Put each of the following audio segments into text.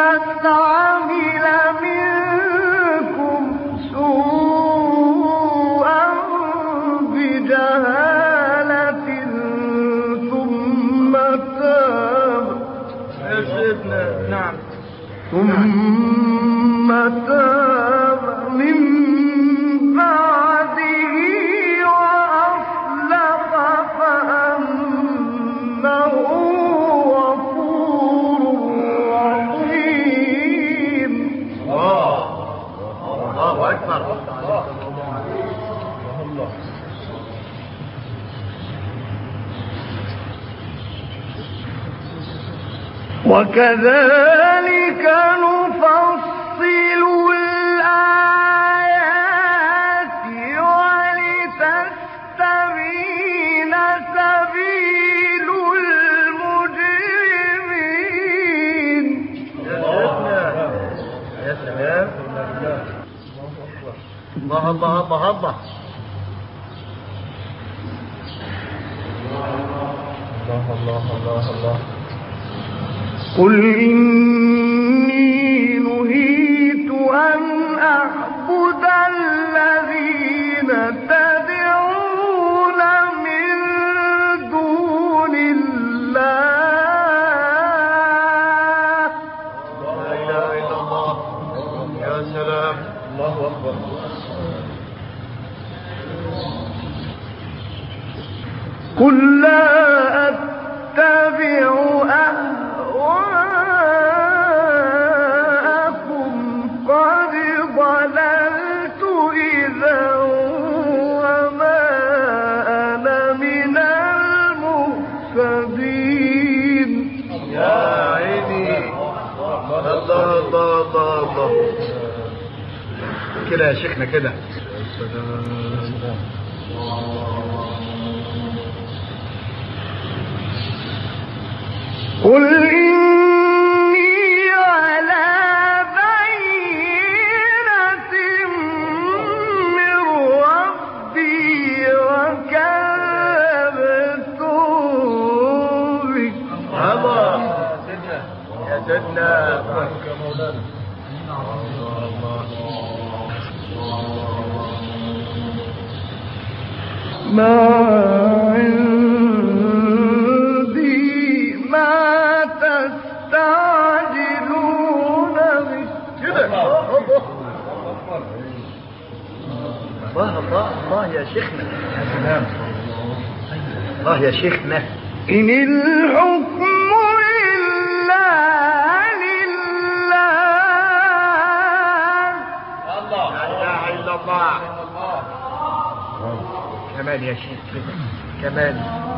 عمل منكم سوءا بجهالة ثم تاب من بعده وأصلح فأنه غفور رحيم. الله أكبر. وكذلك نفصل الآيات ولتستبين سبيل المجرمين. يا سلام. الله الله الله الله. الله الله الله. قل إني نهيت أن أعبد الذين تدعون من دون الله. لا إله إلا الله. يا سلام. الله أكبر. قل لا أتبع أهواءكم قد ضللت إذا وما أنا من المهتدين. يا عيني. الله الله الله الله. كده يا شيخنا كده. قل إني على بينة من ربي وكذبتم به. يا سيدنا. ما عندي ما تستعجلون به. كده. الله الله الله يا شيخنا. يا سلام. الله يا شيخنا. إن الحكم إلا لله. الله. لا إله إلا الله. كمان يا شيخ كده. كمان.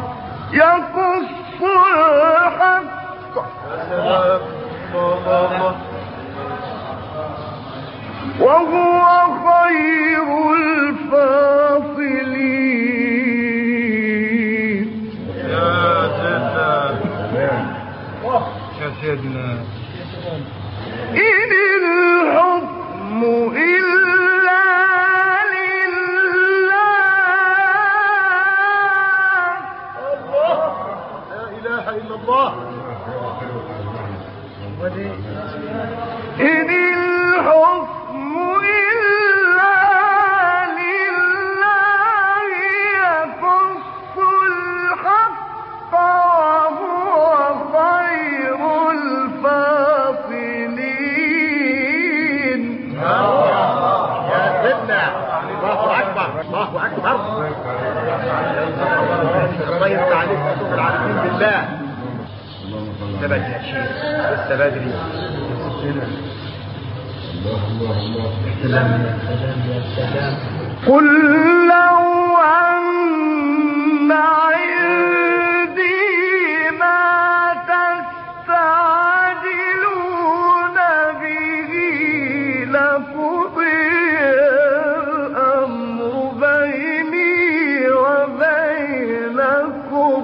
يقص الحق. الله الله. وهو خير الفاصلين. يا سيدنا. يا سيدنا. إن الحكم إلا لله. لا إله إلا الله. إن الحكم إلا لله يقص الحق وهو خير الفاصلين. يا سيدنا. الله أكبر. الله أكبر. الله يفتح عليك يا رب العالمين بالله. ثبت يا شيخ. لسه بدري. قل لو أن عندي ما تستعجلون به لقضي الأمر بيني وبينكم.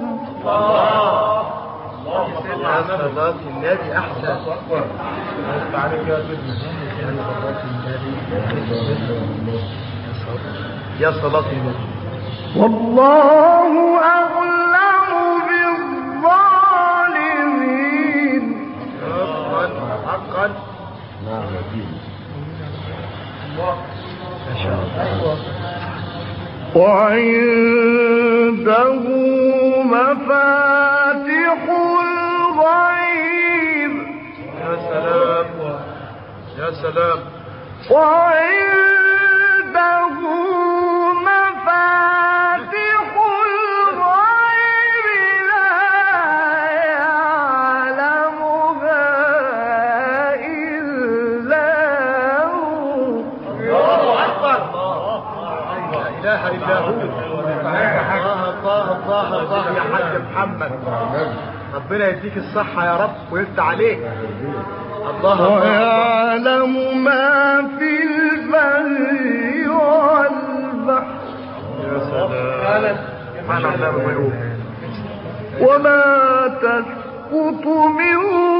يا صلاة النبي أحسن. يا صلاة النبي. والله أعلم بالظالمين. حقا صادقا. نعم دين. ما شاء الله. وعنده مفاتح الغيب. يا سلام يا سلام. وعنده مفاتح الغيب لا يعلمها إلا هو. الله أكبر. لا إله إلا هو. الله يا حاج محمد، ربنا يديك الصحة يا رب ويفتح عليك. الله ويعلم ما في البر والبحر. يا سلام. سبحان الله ويقول وما تسقط من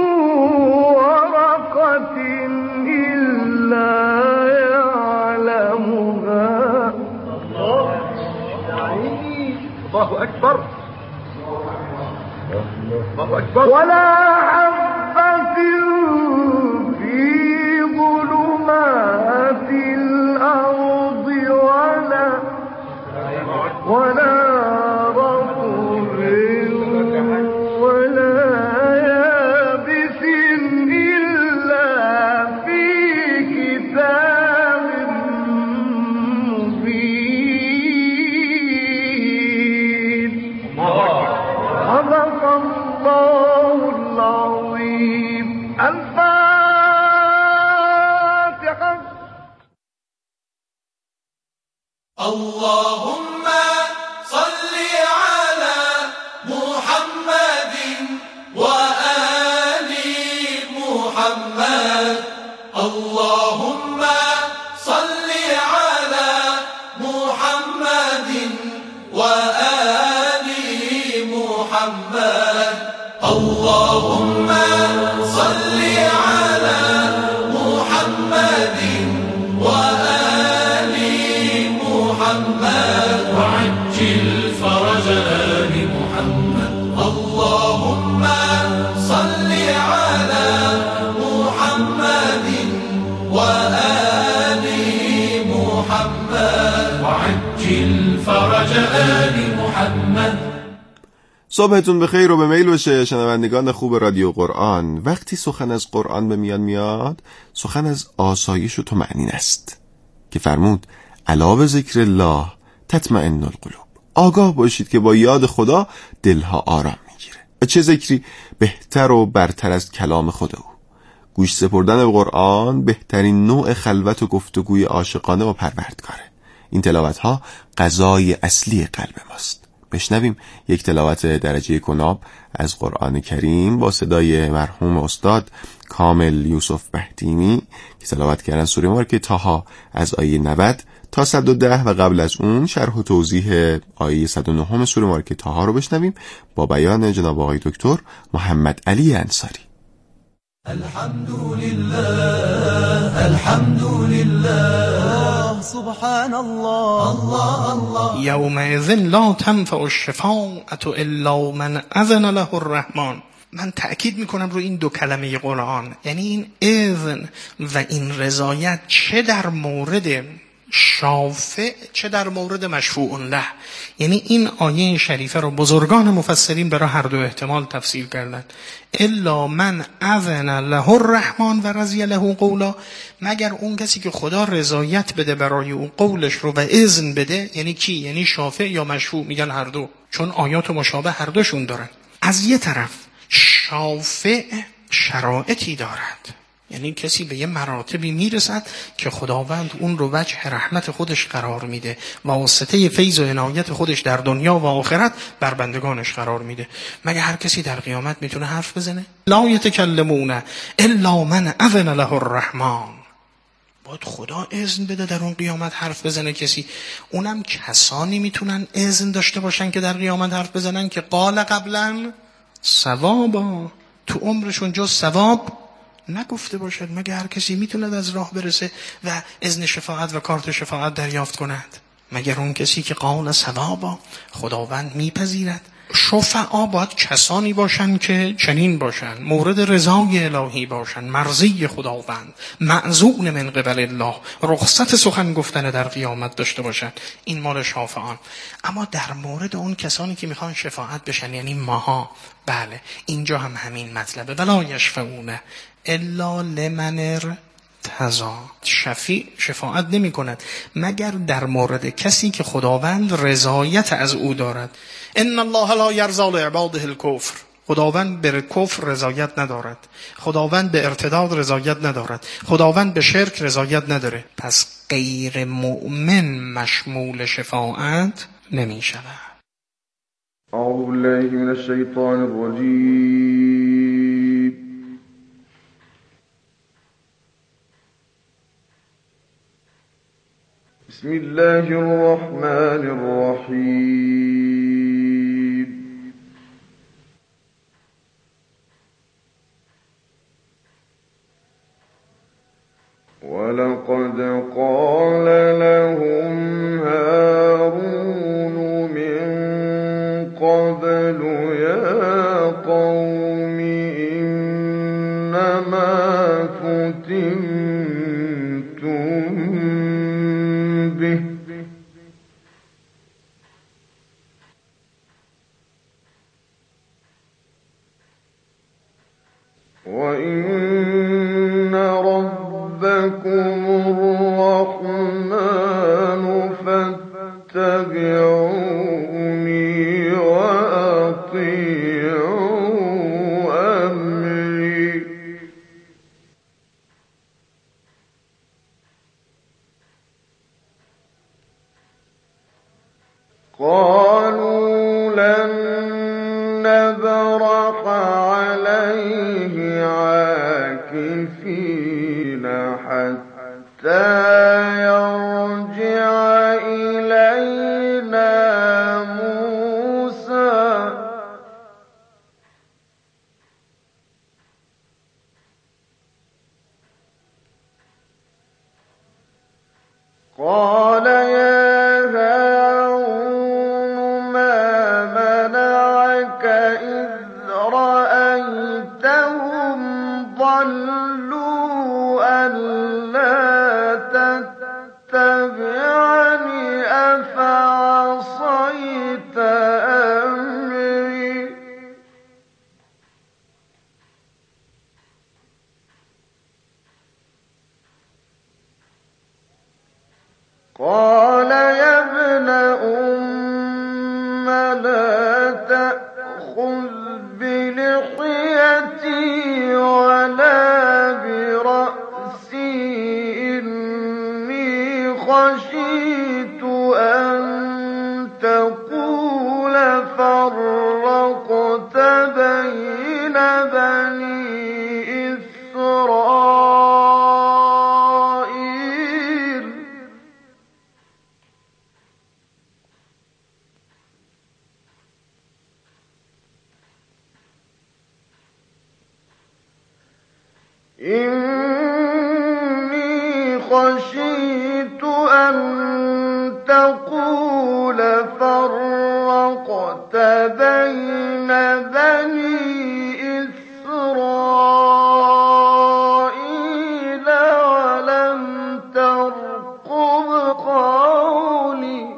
ورقة إلا يعلمها. الله أكبر. الله أكبر. ولا حبة في ظلمات الأرض ولا رطب ولا يابس إلا في كتاب مبين. صدق الله العظيم. الفاتحة. اللهم صل على محمد وآل محمد. اللهم صل على محمد وآل محمد. اللهم صل على محمد وآل محمد وعجل فرج آل محمد. اللهم صل على محمد وآل محمد وعجل فرج آل محمد. صبحتون بخیر و به میل باشه شنوندگان خوب رادیو قرآن. وقتی سخن از قرآن به میان میاد، سخن از آسایش و طمأنینه است که فرمود الا بذکر الله تطمئن القلوب. آگاه باشید که با یاد خدا دلها آرام میگیره. و چه ذکری بهتر و برتر از کلام خود او. گوش سپردن به قرآن بهترین نوع خلوت و گفتگوی عاشقانه با پروردگاره. این تلاوت ها غذای اصلی قلب ماست. بشنویم یک تلاوت درجه کناب از قرآن کریم با صدای مرحوم استاد کامل یوسف بهتیمی که تلاوت کردن سوره مبارکه طه از آیه 90 تا 110 و قبل از اون شرح و توضیح آیه 109 سوره مبارکه طه رو بشنویم با بیان جناب آقای دکتر محمد علی انصاری. الحمد لله الحمد لله سبحان الله الله الله. یومئذ لا تنفع الشفاعة الا من اذن له الرحمن. من تأکید میکنم روی این دو کلمه قرآن، یعنی این اذن و این رضایت، چه در مورد شافع چه در مورد مشفوع له. یعنی این آیه شریفه رو بزرگان مفسرین برای هر دو احتمال تفسیر کردن. الا من اذن له الرحمن و رضی له قولا، مگر اون کسی که خدا رضایت بده برای اون قولش رو و اذن بده. یعنی کی؟ یعنی شافع یا مشفوع. میگن هر دو، چون آیات مشابه هر دوشون دارن. از یه طرف شافع شرایطی دارد، یعنی کسی به یه مراتبی میرسد که خداوند اون رو وجه رحمت خودش قرار میده، واسطه فیض و عنایت خودش در دنیا و آخرت بر بندگانش قرار میده. مگه هر کسی در قیامت میتونه حرف بزنه؟ لا یتکلمون الا من اذن له الرحمن. باید خدا اذن بده در اون قیامت حرف بزنه کسی. اونم کسانی میتونن اذن داشته باشن که در قیامت حرف بزنن که قال قبلا ثوابا، تو عمرشون جز ثواب نگفته باشد. مگه هر کسی میتونه از راه برسه و اذن شفاعت و کارت شفاعت دریافت کند؟ مگر اون کسی که قال ثوابا، خداوند میپذیرد شفعا باید کسانی باشن که چنین باشن، مورد رضای الهی باشن، مرضی خداوند، معزون من قبل الله، رخصت سخن گفتن در قیامت داشته باشن. این مال شافعان. اما در مورد اون کسانی که میخوان شفاعت بشن، یعنی ماها، بله اینجا هم همین مطلبه. ولا یشفعون الا لمن ارتضی. شفیع شفاعت نمی کند مگر در مورد کسی که خداوند رضایت از او دارد. ان الله لا یرضی لعباده الکفر. خداوند به کفر رضایت ندارد، خداوند به ارتداد رضایت ندارد، خداوند به شرک رضایت نداره. پس غیر مؤمن مشمول شفاعت نمی شود. أعوذ بالله من الشيطان الرجيم. بسم الله الرحمن الرحيم. ولقد قال لهم هارون من قبل يا قوم إنما فتنتم به وإن ربكم الرحمن فاتبعوني وأطيعوا أمري. قالوا لن نبرح عليه عاكفين حتى يرجع إلينا موسى. قال يا هارون ما منعك إذ رأيتهم ضلوا ألا تتبعني أفعصيت أمري. قال يا ابن أم لا تأخذ بلحيتي ولا برأسي إني خشيت أن تقول فرقت بين بني إسرائيل. إني خشيت أن تقول فرقت بين بني إسرائيل ولم ترقب قولي.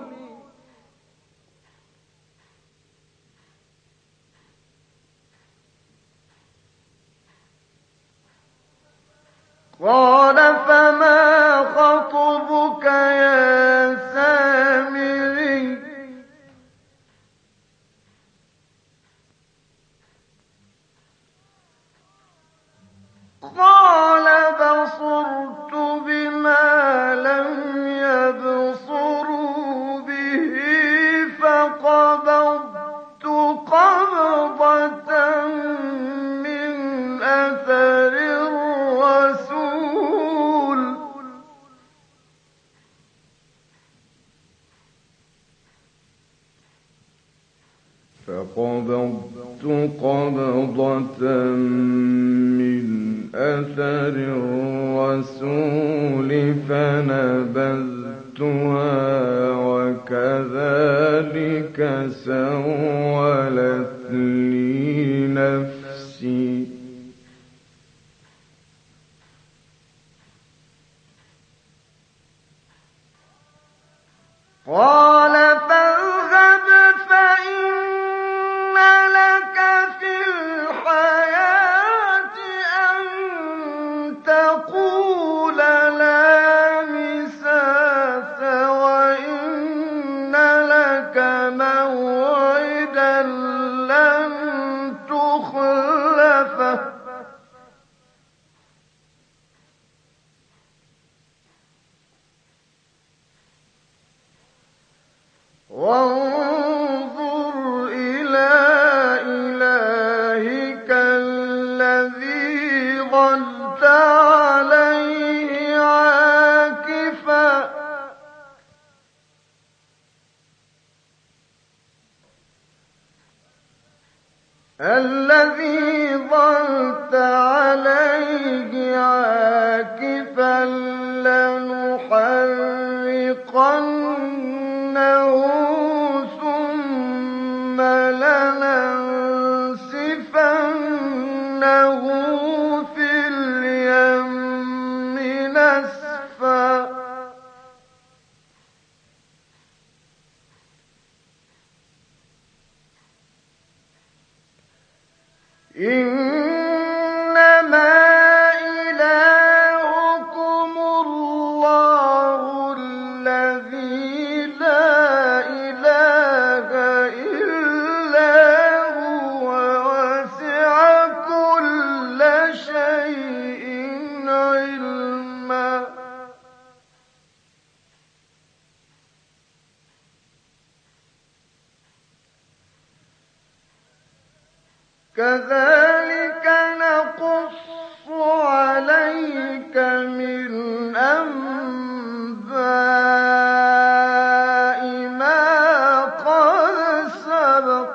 قال فما خطبك يا سامري. قال بصرت بما لم يبصروا به فقبضت قبضة من أثر الرسول. فقبضت قبضة من أثر الرسول فنبذتها وكذلك سولت قال فاذهب فإن لك في الحياة أن تقول لا مساس وإن لك موعدا لن تخلفه وانظر إلى إلهك الذي ظلت عليه عاكفا لنحرقنه ثم لننسفنه في اليم نسفا إنما إلهكم الله الذي لا إله إلا هو وسع كل شيء علما كذلك نقص عليك من أنباء ما قد سبق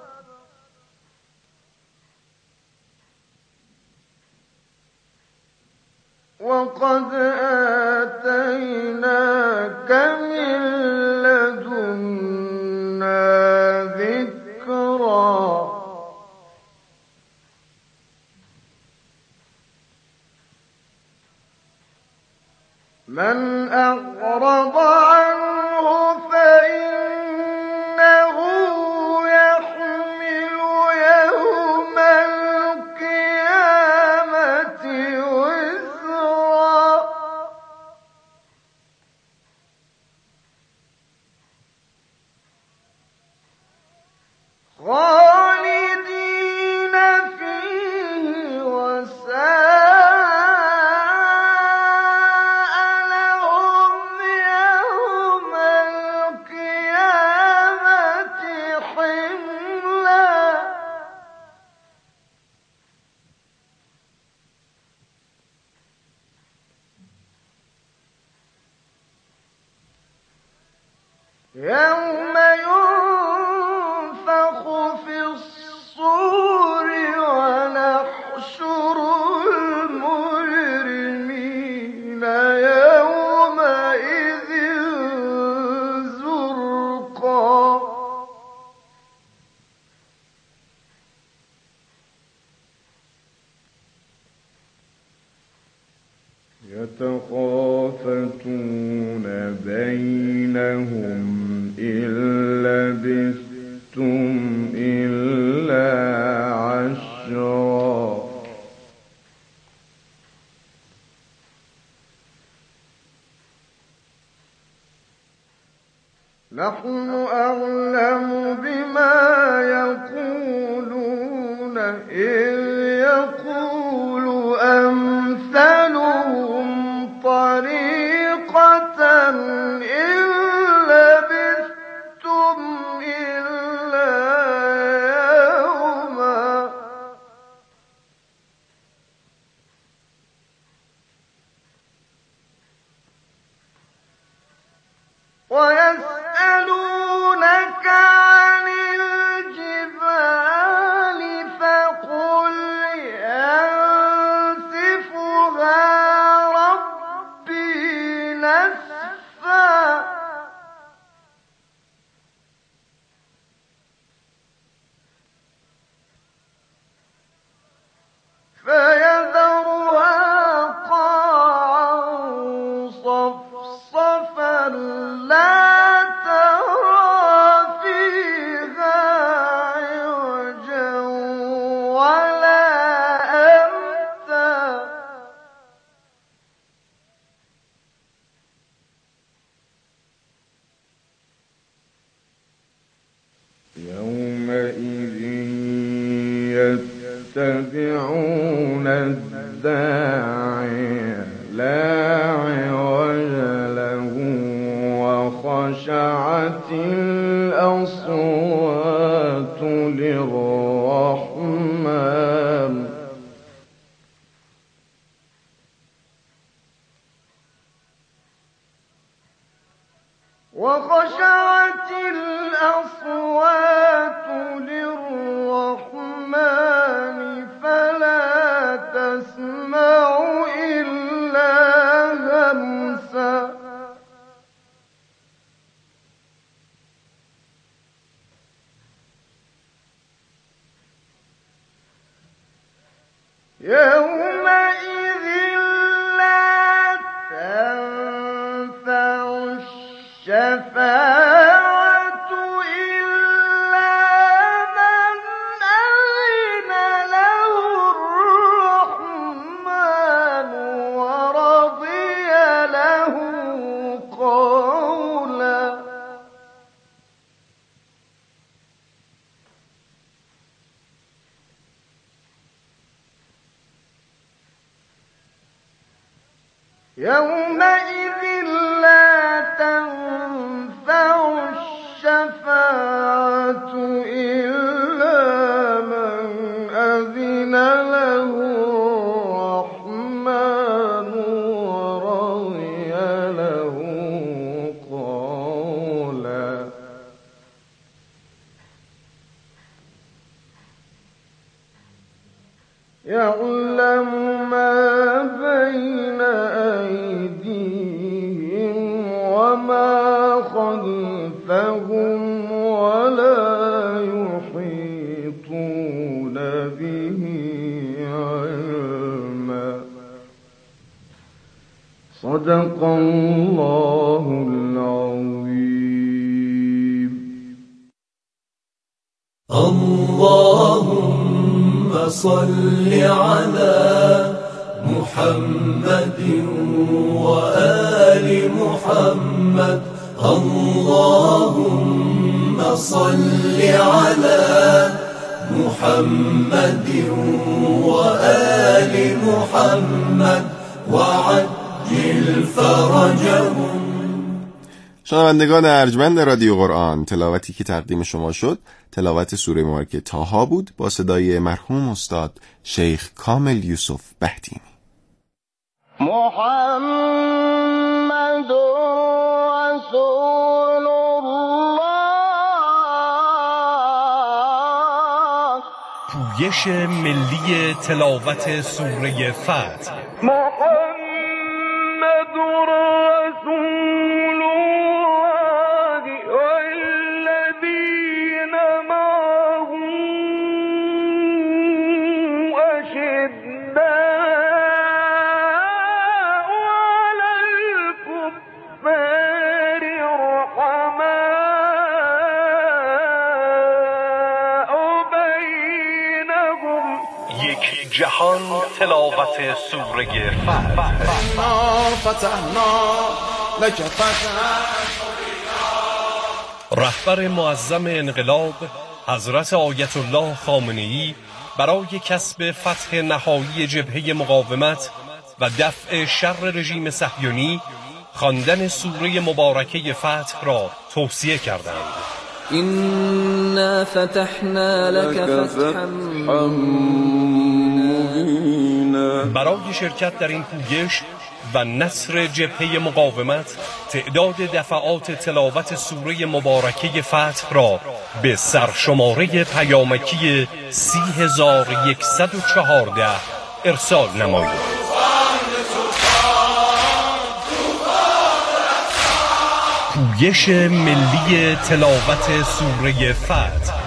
وقد آتيناك من لدنا ذكرا من أعرض عنه فإنه يحمل يوم القيامة وزرا خالدين فيه وساء لهم يوم القيامة حملا يوم ينفخ في الصور ونحشر المجرمين يومئذ زرقا يتخافتون بينهم إن لبثتم إلا عشرا نحن أعلم بما يقولون إذ يقول أمثلهم طريقة إن لبثتم إلا يوما ويسألونك عن الجبال فقل ينسفها ربي نسفا فيذرها قاعا صفصفا لا وخشعت الأصوات للرحمن فلا تسمع إلا همسا يومئذ لا تنفع الشفاعة إلا من أذن له الرحمن ورضي له قولا يومئذ لا تنفع الشفاعة إلا من أذن له الرحمن ورضي له قولا يعلم ما بين أيديهم وما خلفهم ولا يحيطون به علما صدق الله العظيم. اللهم صل على محمد وآل محمد. اللهم صل على محمد وآل محمد وعجل فرجهم. شنوندگان ارجمند رادیو قرآن، تلاوتی که تقدیم شما شد تلاوت سوره مبارکه طه بود با صدای مرحوم استاد شیخ کامل یوسف بهتیمی. محمد رسول الله. پویش ملی تلاوت سوره فتح. محمد رسول الله والذين معه أشداء على الكفار رحماء بينهم. یک جهان تلاوت سوره فتح. رهبر معظم انقلاب حضرت آیت الله خامنه‌ای برای کسب فتح نهایی جبهه مقاومت و دفع شر رژیم صهیونی خواندن سوره مبارکه فتح را توصیه کردند. إنا فتحنا لك فتحا مبینا. برای شرکت در این پویش و نصر جبهه مقاومت تعداد دفعات تلاوت سوره مبارکه فتح را به سرشماره پیامکی 30,114 ارسال نمایید. پویش ملی تلاوت سوره فتح.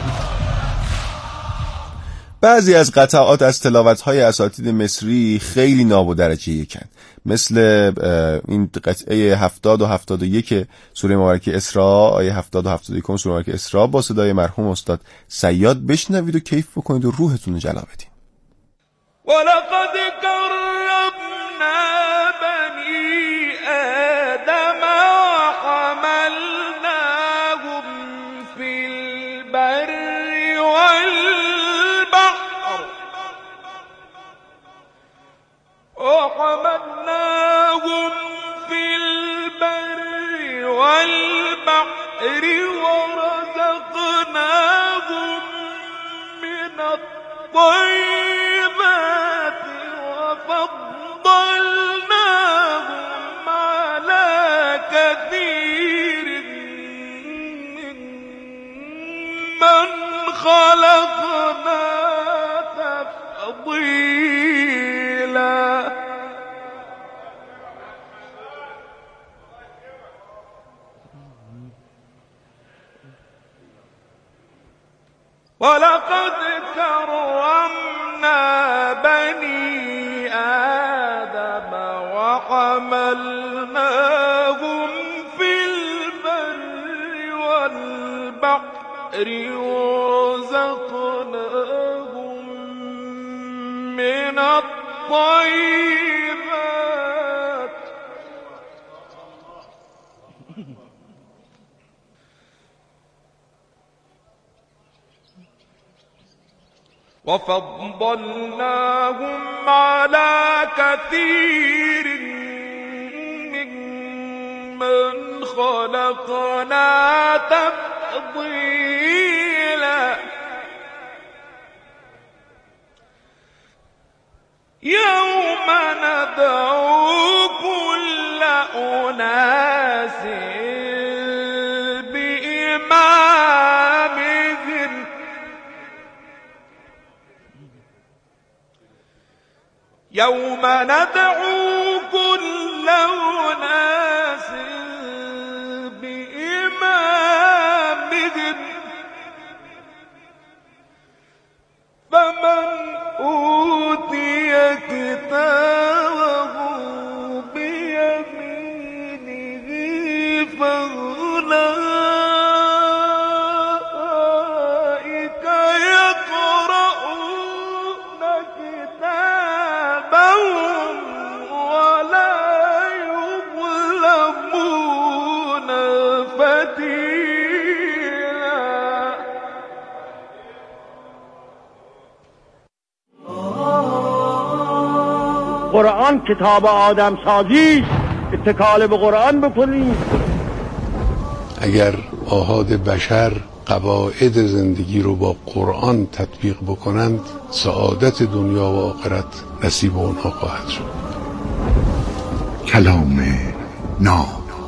بعضی از قطعات از تلاوت‌های اساتید مصری خیلی ناب و درجه یکن، مثل این قطعه 70 و 71 سوره مبارکه اسراء، آیه 70 و 71 سوره مبارکه اسراء با صدای مرحوم استاد صیاد بشنوید و کیف بکنید و روحتون رو جلا بدید. ولقد كرمنا بني آدم وحملناهم في البر والبحر ورزقناهم من الطيبات وفضلناهم على كثير ولقد كرمنا بني آدم وحملناهم في البر والبحر ورزقناهم من الطيبات وفضلناهم على كثير ممن خلقنا تفضيلا يوم ندعو كل أناس بإمامهم يوم ندعو كل أناس بإمامهم فمن أوتي كتابه بيمينه فأولئك يقرؤون كتابهم ولا يظلمون فتيلا. قرآن کتاب آدم سازی، اتکال به قرآن بکنید. اگر آحاد بشر قواعد زندگی رو با قرآن تطبیق بکنند، سعادت دنیا و آخرت نصیب اونها خواهد شد. کلام ناب.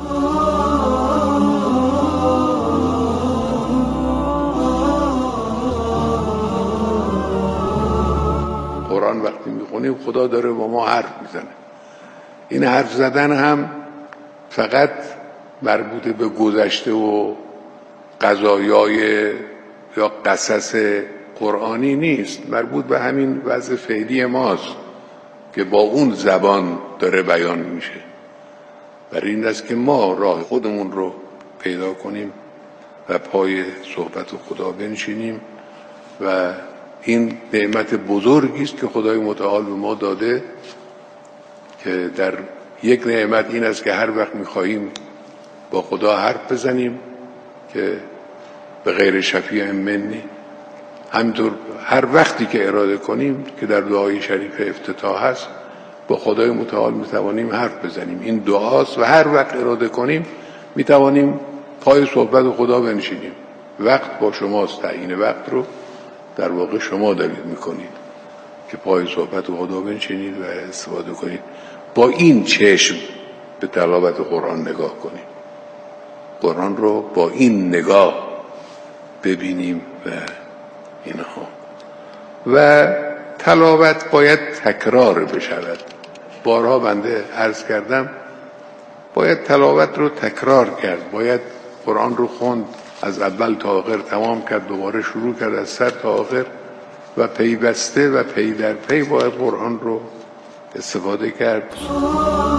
قرآن وقتی میخونیم خدا داره با ما حرف میزنه. این حرف زدن هم فقط مربوط به گذشته و قضایای یا قصص قرآنی نیست، مربوط به همین وضع فعلی ماست که با اون زبان داره بیان میشه. برای این است که ما راه خودمون رو پیدا کنیم و پای صحبت خدا بنشینیم و این نعمت بزرگی است که خدای متعال به ما داده که در یک نعمت این است که هر وقت می‌خواهیم با خدا حرف بزنیم که به غیر شفیع منی، همینطور هر وقتی که اراده کنیم که در دعای شریف افتتاح هست با خدای متعال میتوانیم حرف بزنیم. این دعاست و هر وقت اراده کنیم میتوانیم پای صحبت خدا بنشینیم. وقت با شماست، تعیین وقت رو در واقع شما دارید میکنید که پای صحبت خدا بنشینید و استفاده کنید. با این چشم به تلاوت قرآن نگاه کنیم، قرآن رو با این نگاه ببینیم و اینها. و تلاوت باید تکرار بشود. بارها بنده عرض کردم باید تلاوت رو تکرار کرد، باید قرآن رو خوند، از اول تا آخر تمام کرد، دوباره شروع کرد از سر تا آخر و پیوسته و پی در پی باید قرآن رو استفاده کرد.